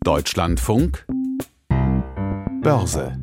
Deutschlandfunk Börse.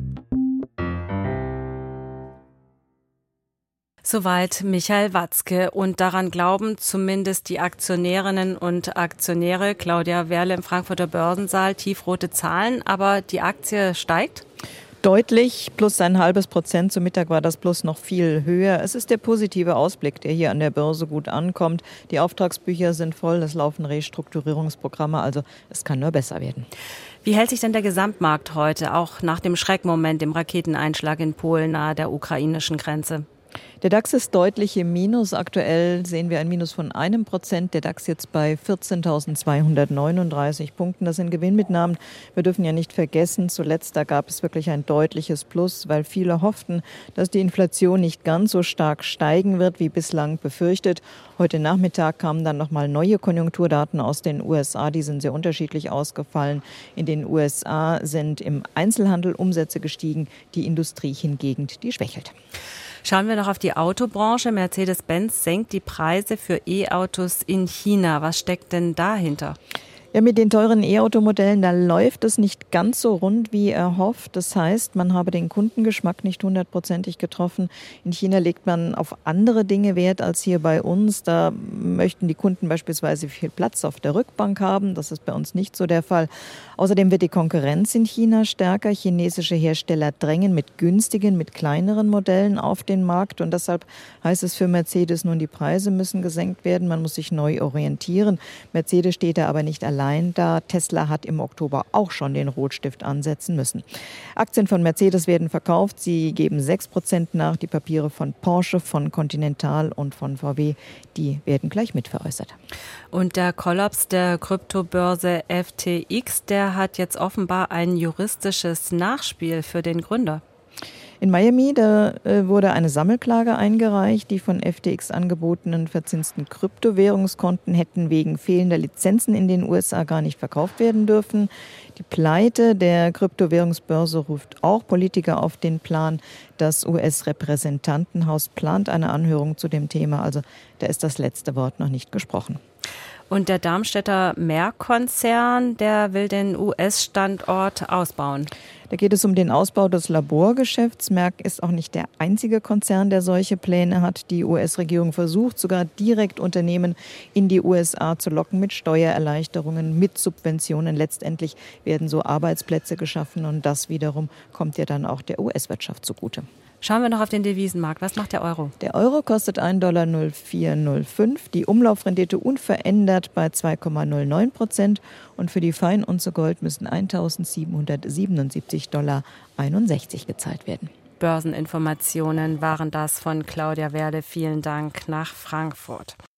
Soweit Michael Watzke. Und daran glauben zumindest die Aktionärinnen und Aktionäre. Claudia Werle im Frankfurter Börsensaal, tiefrote Zahlen, aber die Aktie steigt? Deutlich, plus 0,5%. Zum Mittag war das Plus noch viel höher. Es ist der positive Ausblick, der hier an der Börse gut ankommt. Die Auftragsbücher sind voll, es laufen Restrukturierungsprogramme, also es kann nur besser werden. Wie hält sich denn der Gesamtmarkt heute, auch nach dem Schreckmoment, dem Raketeneinschlag in Polen nahe der ukrainischen Grenze? Der DAX ist deutlich im Minus. Aktuell sehen wir ein Minus von 1%. Der DAX jetzt bei 14.239 Punkten. Das sind Gewinnmitnahmen. Wir dürfen ja nicht vergessen, zuletzt da gab es wirklich ein deutliches Plus, weil viele hofften, dass die Inflation nicht ganz so stark steigen wird, wie bislang befürchtet. Heute Nachmittag kamen dann nochmal neue Konjunkturdaten aus den USA. Die sind sehr unterschiedlich ausgefallen. In den USA sind im Einzelhandel Umsätze gestiegen, die Industrie hingegen, die schwächelt. Schauen wir noch auf die Autobranche. Mercedes-Benz senkt die Preise für E-Autos in China. Was steckt denn dahinter? Ja, mit den teuren E-Automodellen, da läuft es nicht ganz so rund, wie erhofft. Das heißt, man habe den Kundengeschmack nicht 100%ig getroffen. In China legt man auf andere Dinge Wert als hier bei uns. Da möchten die Kunden beispielsweise viel Platz auf der Rückbank haben. Das ist bei uns nicht so der Fall. Außerdem wird die Konkurrenz in China stärker. Chinesische Hersteller drängen mit günstigen, mit kleineren Modellen auf den Markt. Und deshalb heißt es für Mercedes nun, die Preise müssen gesenkt werden. Man muss sich neu orientieren. Mercedes steht da aber nicht allein da. Tesla hat im Oktober auch schon den Rotstift ansetzen müssen. Aktien von Mercedes werden verkauft. Sie geben 6% nach. Die Papiere von Porsche, von Continental und von VW, die werden gleich mitveräußert. Und der Kollaps der Kryptobörse FTX, der hat jetzt offenbar ein juristisches Nachspiel für den Gründer. In Miami, da wurde eine Sammelklage eingereicht. Die von FTX angebotenen verzinsten Kryptowährungskonten hätten wegen fehlender Lizenzen in den USA gar nicht verkauft werden dürfen. Die Pleite der Kryptowährungsbörse ruft auch Politiker auf den Plan. Das US-Repräsentantenhaus plant eine Anhörung zu dem Thema. Also da ist das letzte Wort noch nicht gesprochen. Und der Darmstädter Merck-Konzern, der will den US-Standort ausbauen. Da geht es um den Ausbau des Laborgeschäfts. Merck ist auch nicht der einzige Konzern, der solche Pläne hat. Die US-Regierung versucht sogar direkt Unternehmen in die USA zu locken mit Steuererleichterungen, mit Subventionen. Letztendlich werden so Arbeitsplätze geschaffen und das wiederum kommt ja dann auch der US-Wirtschaft zugute. Schauen wir noch auf den Devisenmarkt. Was macht der Euro? Der Euro kostet $1,0405. Die Umlaufrendite unverändert bei 2,09%. Und für die Feinunze Gold müssen $1.777,61 gezahlt werden. Börseninformationen waren das von Claudia Werle. Vielen Dank nach Frankfurt.